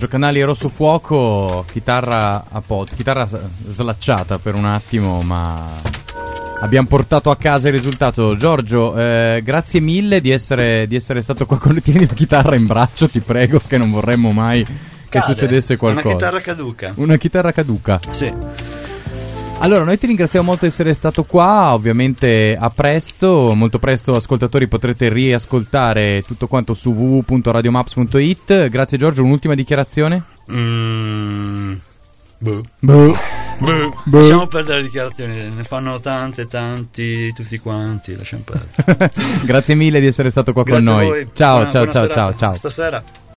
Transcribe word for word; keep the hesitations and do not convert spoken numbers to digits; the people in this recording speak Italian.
Giorgio Canali e Rosso Fuoco, chitarra a pot, chitarra slacciata per un attimo, ma abbiamo portato a casa il risultato. Giorgio, eh, grazie mille di essere, di essere stato qua con noi. Tieni la chitarra in braccio, ti prego, che non vorremmo mai che Cade. succedesse qualcosa. Una chitarra caduca. Una chitarra caduca. Sì. Allora, noi ti ringraziamo molto di essere stato qua, ovviamente a presto, molto presto ascoltatori potrete riascoltare tutto quanto su w w w punto radio maps punto i t. Grazie Giorgio, un'ultima dichiarazione? Mm. Boh. Boh. Boh. Boh. Lasciamo perdere le dichiarazioni, ne fanno tante, tanti, tutti quanti, lasciamo perdere. Grazie mille di essere stato qua Grazie con a noi. voi. Ciao, Buona- ciao, buona ciao, serata. ciao, ciao. Stasera.